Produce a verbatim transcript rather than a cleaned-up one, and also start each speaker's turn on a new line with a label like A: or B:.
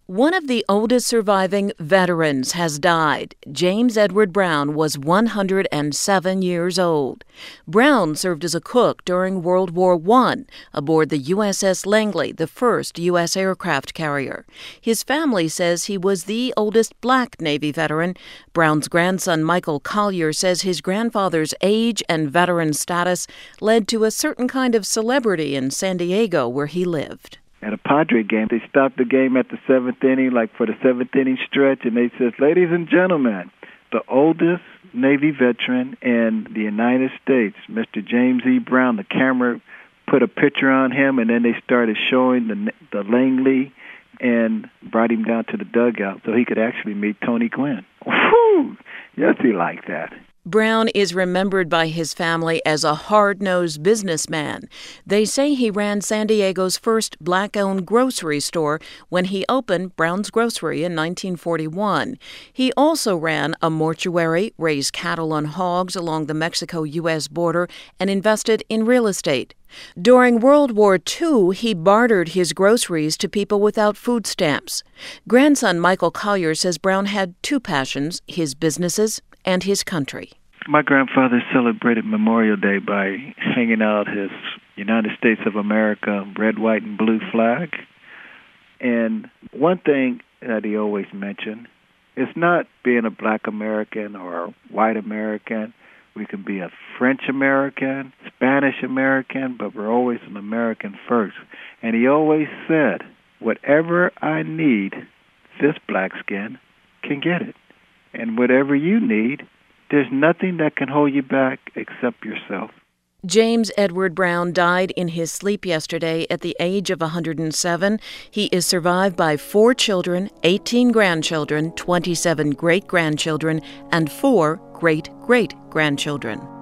A: One of the oldest surviving veterans has died. James Edward Brown was one hundred seven years old. Brown served as a cook during World War One aboard the U S S Langley, the first U S aircraft carrier. His family says he was the oldest black Navy veteran. Brown's grandson, Michael Collier, says his grandfather's age and veteran status led to a certain kind of celebrity in San Diego where he lived.
B: At a Padre game, they stopped the game at the seventh inning, like for the seventh inning stretch, and they said, "Ladies and gentlemen, the oldest Navy veteran in the United States, Mister James E. Brown." The camera put a picture on him, and then they started showing the the Langley and brought him down to the dugout so he could actually meet Tony Gwynn. Whew! Yes, he liked that.
A: Brown is remembered by his family as a hard-nosed businessman. They say he ran San Diego's first black-owned grocery store when he opened Brown's Grocery in nineteen forty-one. He also ran a mortuary, raised cattle and hogs along the Mexico-U S border, and invested in real estate. During World War Two, he bartered his groceries to people without food stamps. Grandson Michael Collier says Brown had two passions, his businesses and his country.
B: My grandfather celebrated Memorial Day by hanging out his United States of America red, white, and blue flag. And one thing that he always mentioned is not being a black American or a white American. We can be a French American, Spanish American, but we're always an American first. And he always said, whatever I need, this black skin can get it. And whatever you need, there's nothing that can hold you back except yourself.
A: James Edward Brown died in his sleep yesterday at the age of one hundred seven. He is survived by four children, eighteen grandchildren, twenty-seven great-grandchildren, and four great-great-grandchildren.